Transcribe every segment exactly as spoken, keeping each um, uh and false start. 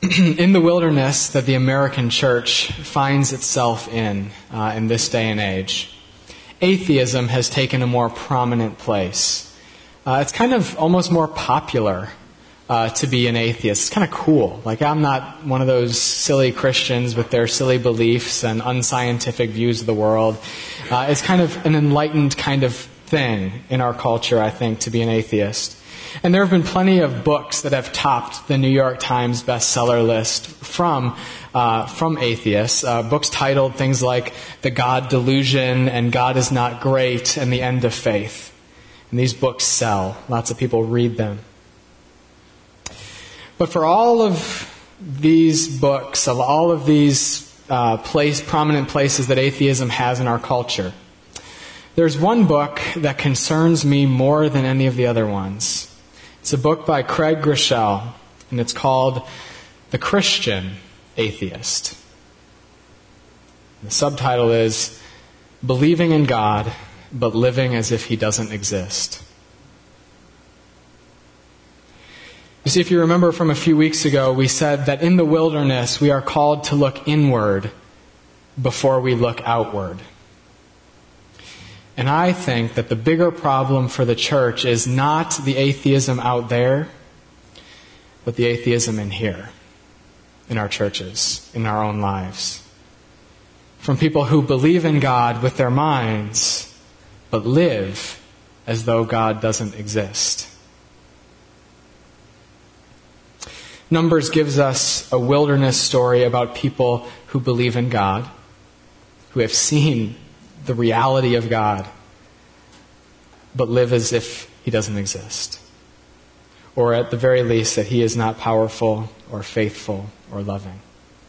in the wilderness that the American church finds itself in, uh, in this day and age, atheism has taken a more prominent place. Uh, it's kind of almost more popular uh, to be an atheist. It's kind of cool. Like, I'm not one of those silly Christians with their silly beliefs and unscientific views of the world. Uh, it's kind of an enlightened kind of thing in our culture, I think, to be an atheist. And there have been plenty of books that have topped the New York Times bestseller list from uh, from atheists. Uh, books titled things like The God Delusion and God is Not Great and The End of Faith. And these books sell. Lots of people read them. But for all of these books, of all of these uh, place, prominent places that atheism has in our culture, there's one book that concerns me more than any of the other ones. It's a book by Craig Groeschel, and it's called The Christian Atheist. The subtitle is Believing in God, but Living as if He doesn't exist. You see, if you remember from a few weeks ago, we said that in the wilderness we are called to look inward before we look outward. And I think that the bigger problem for the church is not the atheism out there, but the atheism in here, in our churches, in our own lives. From people who believe in God with their minds, but live as though God doesn't exist. Numbers gives us a wilderness story about people who believe in God, who have seen the reality of God, but live as if He doesn't exist. Or at the very least, that He is not powerful or faithful or loving.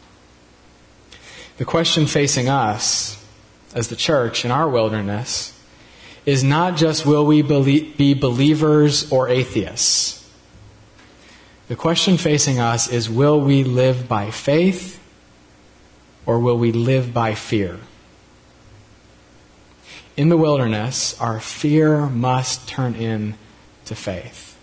The question facing us as the church in our wilderness is not just will we be believers or atheists. The question facing us is will we live by faith or will we live by fear? In the wilderness, our fear must turn into faith.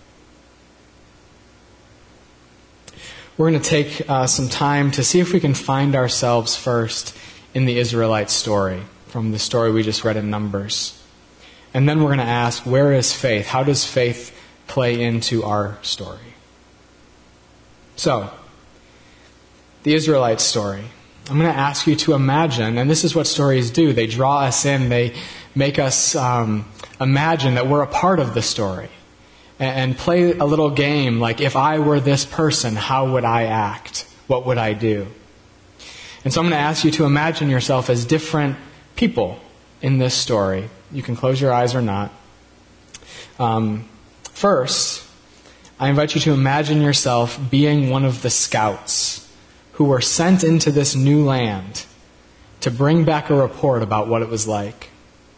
We're going to take uh, some time to see if we can find ourselves first in the Israelite story, from the story we just read in Numbers. And then we're going to ask, where is faith? How does faith play into our story? So, the Israelite story. I'm going to ask you to imagine, and this is what stories do. They draw us in. They make us um, imagine that we're a part of the story. And, and play a little game like, if I were this person, how would I act? What would I do? And so I'm going to ask you to imagine yourself as different people in this story. You can close your eyes or not. Um, first, I invite you to imagine yourself being one of the scouts who were sent into this new land to bring back a report about what it was like.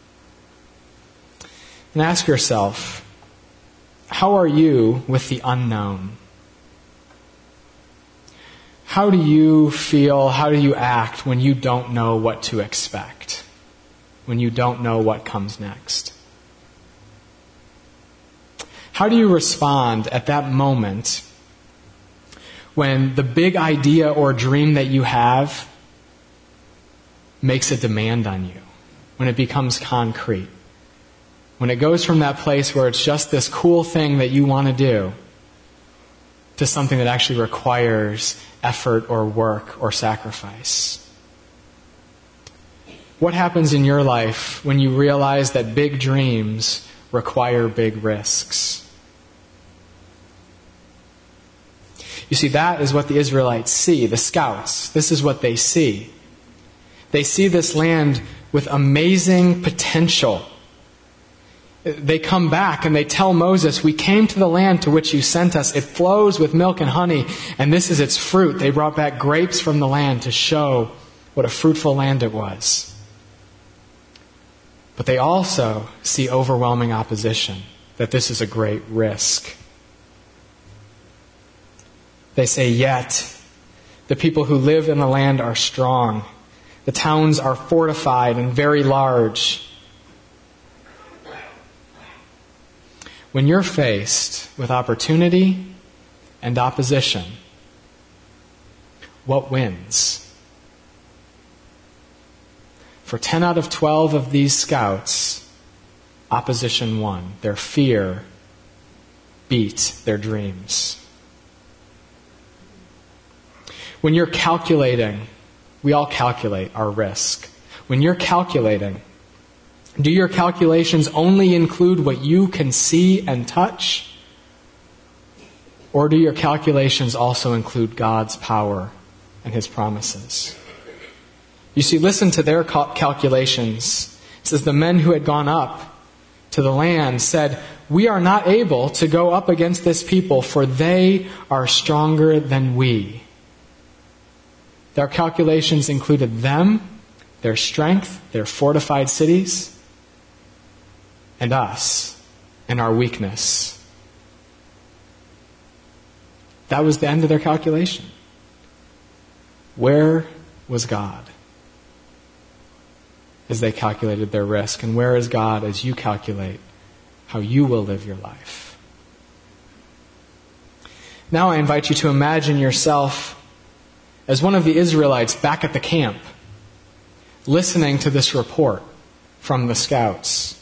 And ask yourself, how are you with the unknown? How do you feel, how do you act when you don't know what to expect? When you don't know what comes next? How do you respond at that moment when the big idea or dream that you have makes a demand on you? When it becomes concrete? When it goes from that place where it's just this cool thing that you want to do to something that actually requires effort or work or sacrifice? What happens in your life when you realize that big dreams require big risks? You see, that is what the Israelites see, the scouts. This is what they see. They see this land with amazing potential. They come back and they tell Moses, we came to the land to which you sent us. It flows with milk and honey, and this is its fruit. They brought back grapes from the land to show what a fruitful land it was. But they also see overwhelming opposition, that this is a great risk. They say, yet the people who live in the land are strong. The towns are fortified and very large. When you're faced with opportunity and opposition, what wins? For ten out of twelve of these scouts, opposition won. Their fear beat their dreams. When you're calculating, we all calculate our risk. When you're calculating, do your calculations only include what you can see and touch? Or do your calculations also include God's power and His promises? You see, listen to their cal- calculations. It says, the men who had gone up to the land said, "We are not able to go up against this people, for they are stronger than we." Their calculations included them, their strength, their fortified cities, and us, and our weakness. That was the end of their calculation. Where was God as they calculated their risk? And where is God as you calculate how you will live your life? Now I invite you to imagine yourself as one of the Israelites back at the camp, listening to this report from the scouts.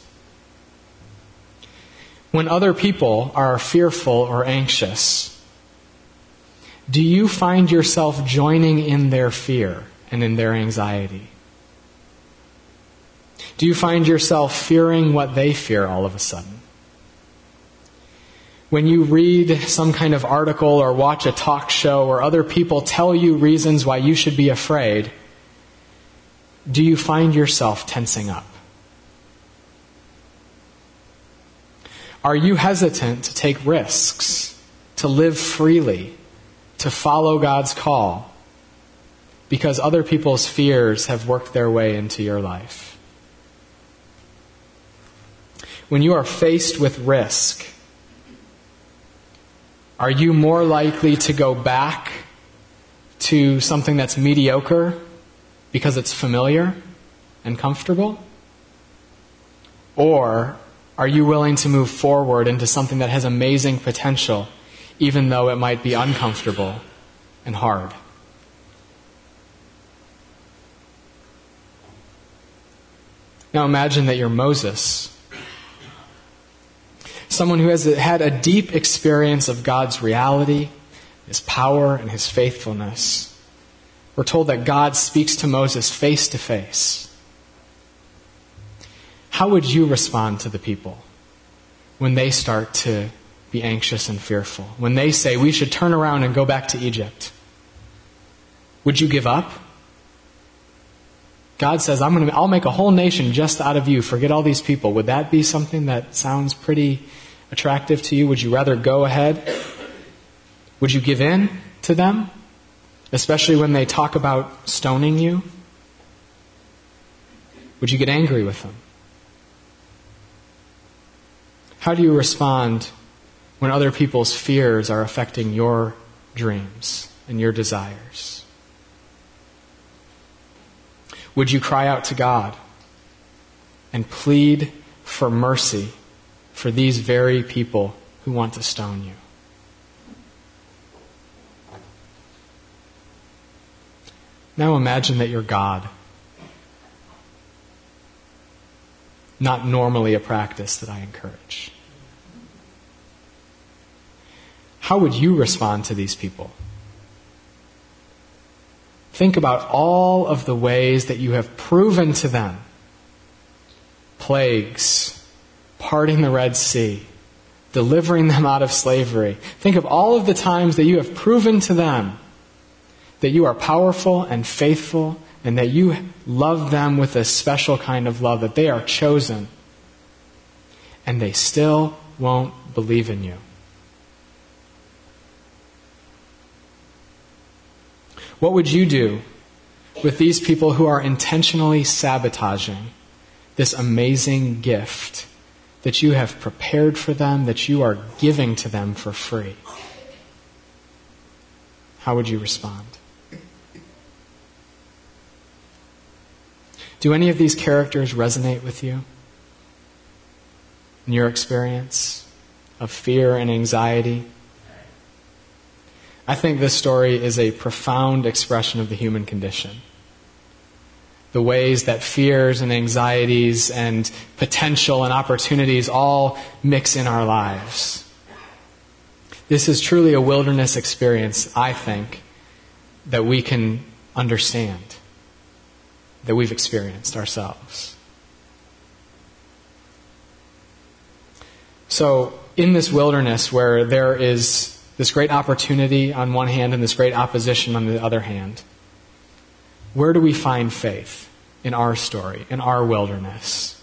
When other people are fearful or anxious, do you find yourself joining in their fear and in their anxiety? Do you find yourself fearing what they fear all of a sudden? When you read some kind of article or watch a talk show or other people tell you reasons why you should be afraid, do you find yourself tensing up? Are you hesitant to take risks, to live freely, to follow God's call, because other people's fears have worked their way into your life? When you are faced with risk, are you more likely to go back to something that's mediocre because it's familiar and comfortable? Or are you willing to move forward into something that has amazing potential, even though it might be uncomfortable and hard? Now imagine that you're Moses, someone who has had a deep experience of God's reality, His power, and His faithfulness. We're told that God speaks to Moses face to face. How would you respond to the people when they start to be anxious and fearful? When they say, we should turn around and go back to Egypt? Would you give up? God says, I'm going to, I'll make a whole nation just out of you. Forget all these people. Would that be something that sounds pretty attractive to you? Would you rather go ahead? Would you give in to them? Especially when they talk about stoning you? Would you get angry with them? How do you respond when other people's fears are affecting your dreams and your desires? Would you cry out to God and plead for mercy for these very people who want to stone you? Now imagine that you're God. Not normally a practice that I encourage. How would you respond to these people? Think about all of the ways that you have proven to them, plagues, parting the Red Sea, delivering them out of slavery. Think of all of the times that you have proven to them that you are powerful and faithful and that you love them with a special kind of love, that they are chosen, and they still won't believe in you. What would you do with these people who are intentionally sabotaging this amazing gift that you have prepared for them, that you are giving to them for free? How would you respond? Do any of these characters resonate with you in your experience of fear and anxiety? I think this story is a profound expression of the human condition. The ways that fears and anxieties and potential and opportunities all mix in our lives. This is truly a wilderness experience, I think, that we can understand, that we've experienced ourselves. So, in this wilderness where there is this great opportunity on one hand and this great opposition on the other hand, where do we find faith in our story, in our wilderness?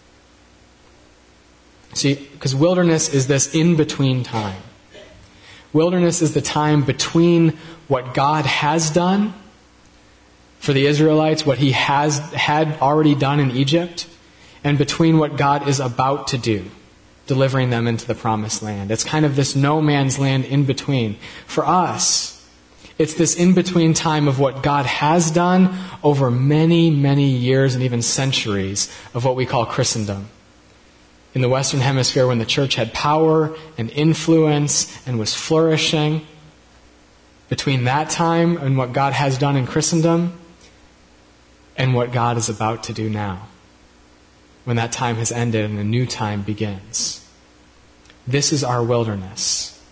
See, because wilderness is this in-between time. Wilderness is the time between what God has done for the Israelites, what He has had already done in Egypt, and between what God is about to do, delivering them into the promised land. It's kind of this no man's land in between. For us, it's this in-between time of what God has done over many, many years and even centuries of what we call Christendom. In the Western Hemisphere, when the church had power and influence and was flourishing, between that time and what God has done in Christendom and what God is about to do now, when that time has ended and a new time begins. This is our wilderness.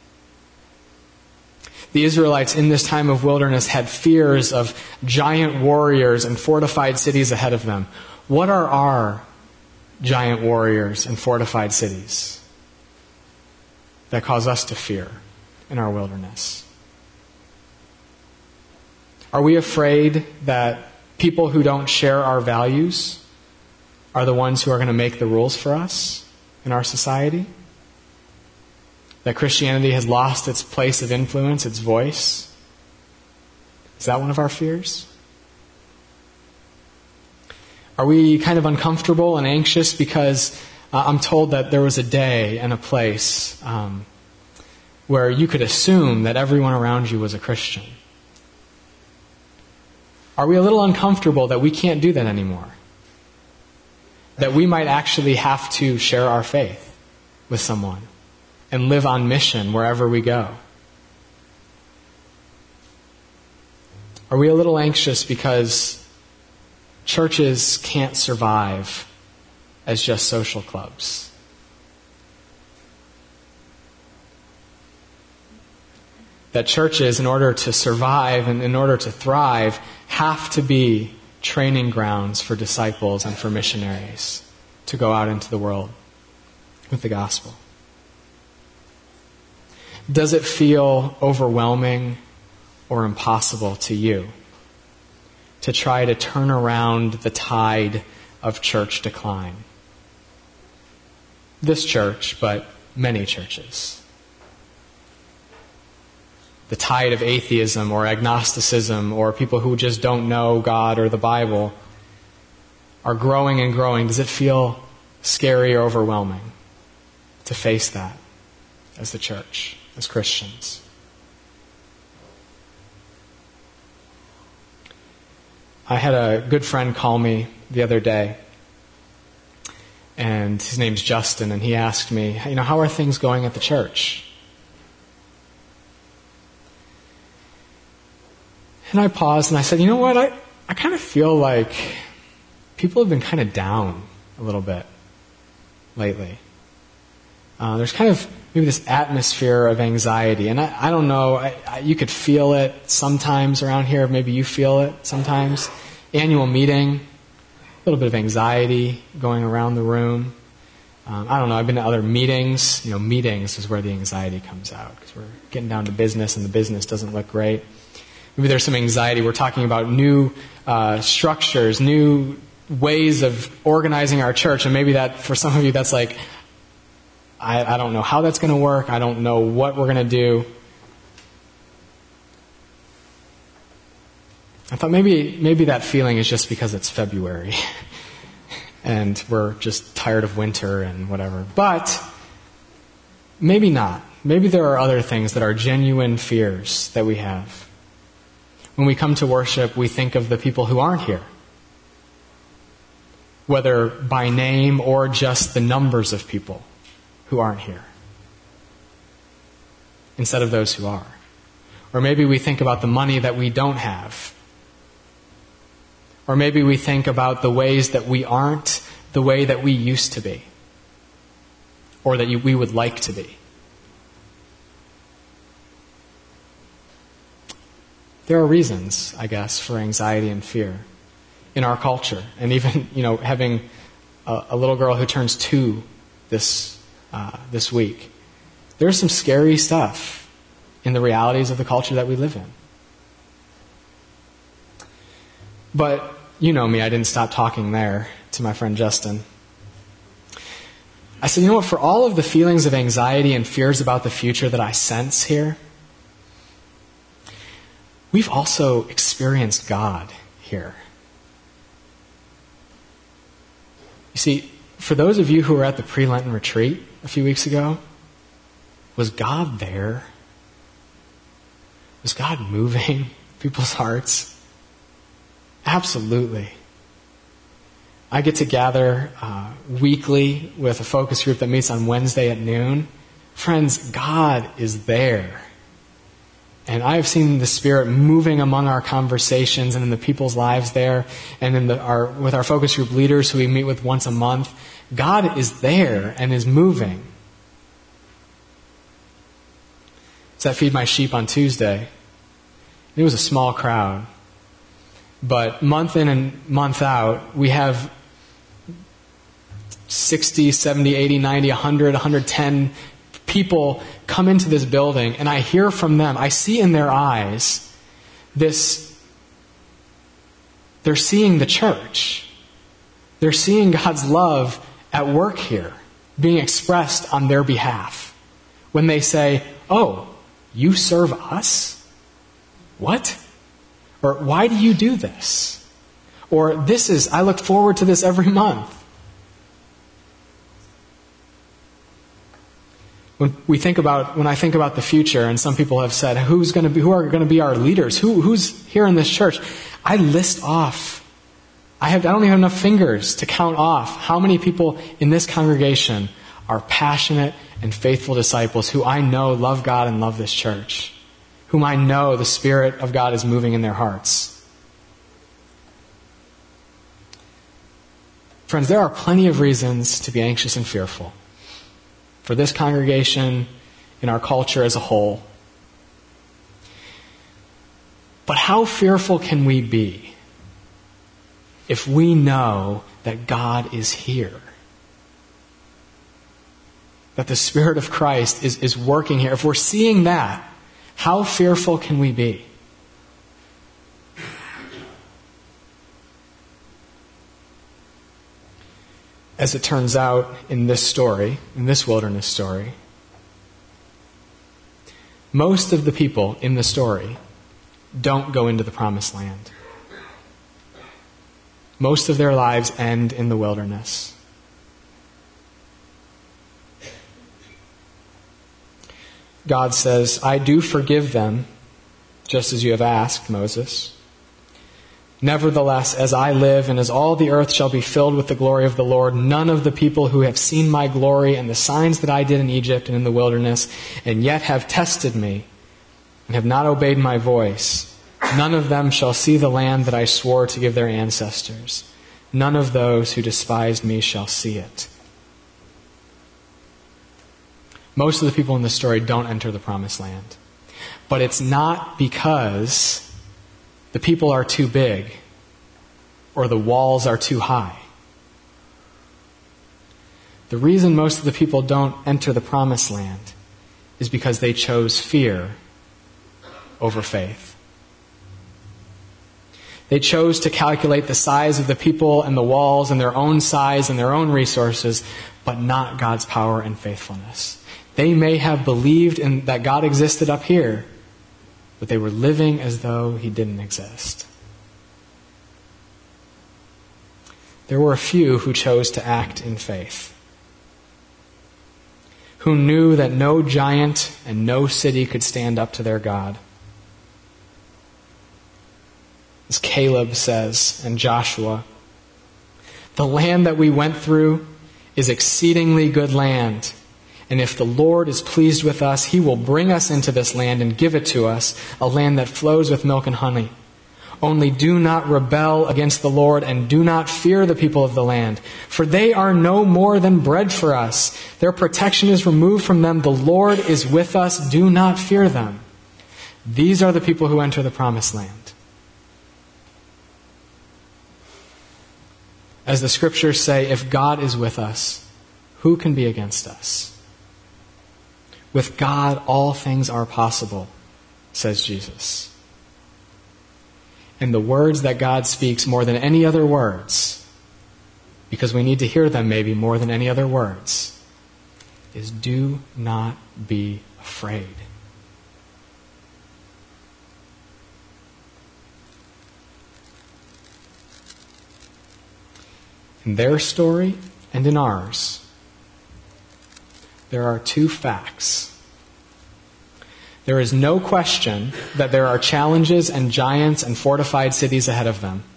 The Israelites in this time of wilderness had fears of giant warriors and fortified cities ahead of them. What are our giant warriors and fortified cities that cause us to fear in our wilderness? Are we afraid that people who don't share our values are the ones who are going to make the rules for us in our society? That Christianity has lost its place of influence, its voice? Is that one of our fears? Are we kind of uncomfortable and anxious because uh, I'm told that there was a day and a place um, where you could assume that everyone around you was a Christian? Are we a little uncomfortable that we can't do that anymore? That we might actually have to share our faith with someone and live on mission wherever we go? Are we a little anxious because churches can't survive as just social clubs? That churches, in order to survive and in order to thrive, have to be training grounds for disciples and for missionaries to go out into the world with the gospel? Does it feel overwhelming or impossible to you to try to turn around the tide of church decline? This church, but many churches. The tide of atheism or agnosticism or people who just don't know God or the Bible are growing and growing. Does it feel scary or overwhelming to face that as the church, as Christians? I had a good friend call me the other day, and his name's Justin, and he asked me, you know, how are things going at the church? And I paused and I said, you know what, I, I kind of feel like people have been kind of down a little bit lately. Uh, there's kind of maybe this atmosphere of anxiety. And I, I don't know, I, I, you could feel it sometimes around here. Maybe you feel it sometimes. Annual meeting, a little bit of anxiety going around the room. Um, I don't know, I've been to other meetings. You know, meetings is where the anxiety comes out because we're getting down to business and the business doesn't look great. Maybe there's some anxiety. We're talking about new uh, structures, new ways of organizing our church. And maybe that, for some of you, that's like, I, I don't know how that's going to work. I don't know what we're going to do. I thought maybe maybe that feeling is just because it's February and we're just tired of winter and whatever. But maybe not. Maybe there are other things that are genuine fears that we have. When we come to worship, we think of the people who aren't here, whether by name or just the numbers of people who aren't here, instead of those who are. Or maybe we think about the money that we don't have. Or maybe we think about the ways that we aren't the way that we used to be. Or that we would like to be. There are reasons, I guess, for anxiety and fear in our culture. And even, you know, having a, a little girl who turns two this uh, this week. There's some scary stuff in the realities of the culture that we live in. But you know me, I didn't stop talking there to my friend Justin. I said, you know what, for all of the feelings of anxiety and fears about the future that I sense here, we've also experienced God here. You see, for those of you who were at the pre-Lenten retreat a few weeks ago, was God there? Was God moving people's hearts? Absolutely. I get to gather uh, weekly with a focus group that meets on Wednesday at noon. Friends, God is there. And I've seen the Spirit moving among our conversations and in the people's lives there, and in the, our with our focus group leaders who we meet with once a month. God is there and is moving. So I feed my sheep on Tuesday. It was a small crowd. But month in and month out, we have sixty, seventy, eighty, ninety, one hundred, one hundred ten people come into this building, and I hear from them, I see in their eyes this, they're seeing the church. They're seeing God's love at work here, being expressed on their behalf. When they say, oh, you serve us? What? Or why do you do this? Or this is, I look forward to this every month. When we think about, when I think about the future, and some people have said, who's going to be, who are going to be our leaders? Who, who's here in this church? I list off. I have, I don't even have enough fingers to count off how many people in this congregation are passionate and faithful disciples who I know love God and love this church, whom I know the Spirit of God is moving in their hearts. Friends, there are plenty of reasons to be anxious and fearful for this congregation, in our culture as a whole. But how fearful can we be if we know that God is here? That the Spirit of Christ is, is working here. If we're seeing that, how fearful can we be? As it turns out in this story, in this wilderness story, most of the people in the story don't go into the promised land. Most of their lives end in the wilderness. God says, I do forgive them, just as you have asked, Moses. Nevertheless, as I live and as all the earth shall be filled with the glory of the Lord, none of the people who have seen my glory and the signs that I did in Egypt and in the wilderness, and yet have tested me and have not obeyed my voice, none of them shall see the land that I swore to give their ancestors. None of those who despised me shall see it. Most of the people in this story don't enter the promised land. But it's not because the people are too big or the walls are too high. The reason most of the people don't enter the promised land is because they chose fear over faith. They chose to calculate the size of the people and the walls and their own size and their own resources, but not God's power and faithfulness. They may have believed in that God existed up here, but they were living as though he didn't exist. There were a few who chose to act in faith, who knew that no giant and no city could stand up to their God. As Caleb says, and Joshua, the land that we went through is exceedingly good land, And if the Lord is pleased with us, he will bring us into this land and give it to us, a land that flows with milk and honey. Only do not rebel against the Lord and do not fear the people of the land, for they are no more than bread for us. Their protection is removed from them. The Lord is with us. Do not fear them. These are the people who enter the promised land. As the scriptures say, if God is with us, who can be against us? With God, all things are possible, says Jesus. And the words that God speaks more than any other words, because we need to hear them maybe more than any other words, is do not be afraid. In their story and in ours, there are two facts. There is no question that there are challenges and giants and fortified cities ahead of them.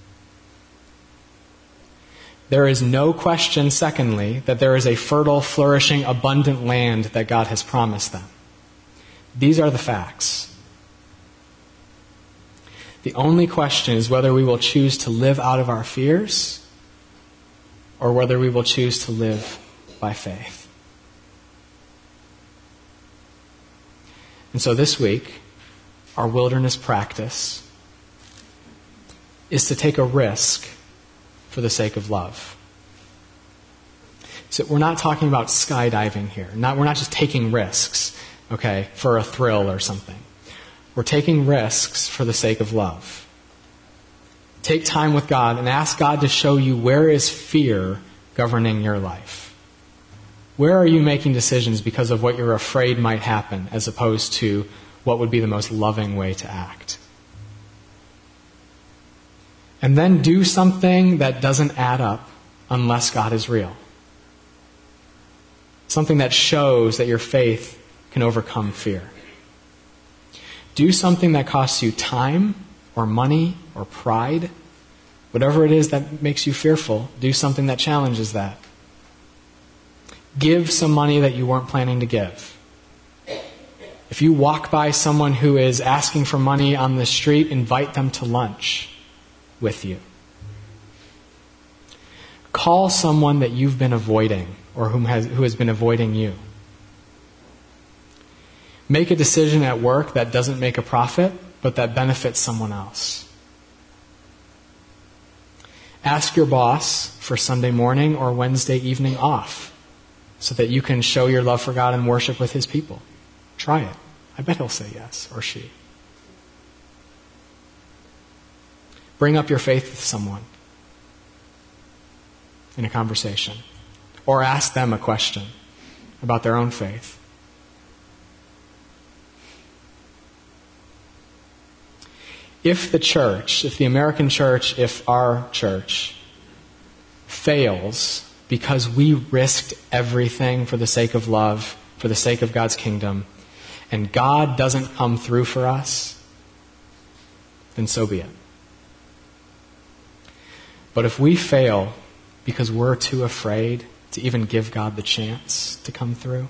There is no question, secondly, that there is a fertile, flourishing, abundant land that God has promised them. These are the facts. The only question is whether we will choose to live out of our fears or whether we will choose to live by faith. And so this week, our wilderness practice is to take a risk for the sake of love. So we're not talking about skydiving here. Not, we're not just taking risks, okay, for a thrill or something. We're taking risks for the sake of love. Take time with God and ask God to show you where is fear governing your life. Where are you making decisions because of what you're afraid might happen as opposed to what would be the most loving way to act? And then do something that doesn't add up unless God is real. Something that shows that your faith can overcome fear. Do something that costs you time or money or pride. Whatever it is that makes you fearful, do something that challenges that. Give some money that you weren't planning to give. If you walk by someone who is asking for money on the street, invite them to lunch with you. Call someone that you've been avoiding or whom has, who has been avoiding you. Make a decision at work that doesn't make a profit, but that benefits someone else. Ask your boss for Sunday morning or Wednesday evening off, so that you can show your love for God and worship with His people. Try it. I bet he'll say yes, or she. Bring up your faith with someone in a conversation. Or ask them a question about their own faith. If the church, if the American church, if our church fails because we risked everything for the sake of love, for the sake of God's kingdom, and God doesn't come through for us, then so be it. But if we fail because we're too afraid to even give God the chance to come through,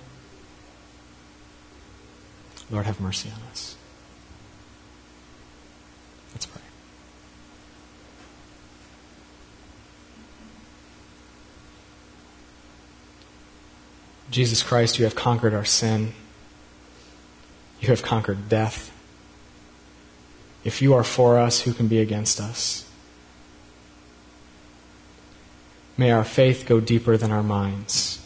Lord, have mercy on us. Let's pray. Jesus Christ, you have conquered our sin. You have conquered death. If you are for us, who can be against us? May our faith go deeper than our minds.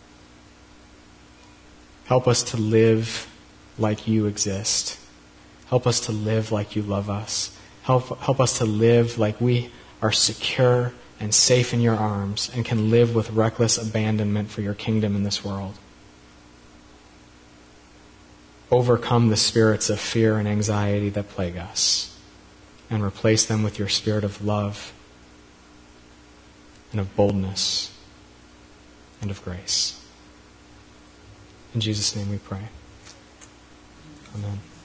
Help us to live like you exist. Help us to live like you love us. Help, help us to live like we are secure and safe in your arms and can live with reckless abandonment for your kingdom in this world. Overcome the spirits of fear and anxiety that plague us and replace them with your spirit of love and of boldness and of grace. In Jesus' name we pray. Amen.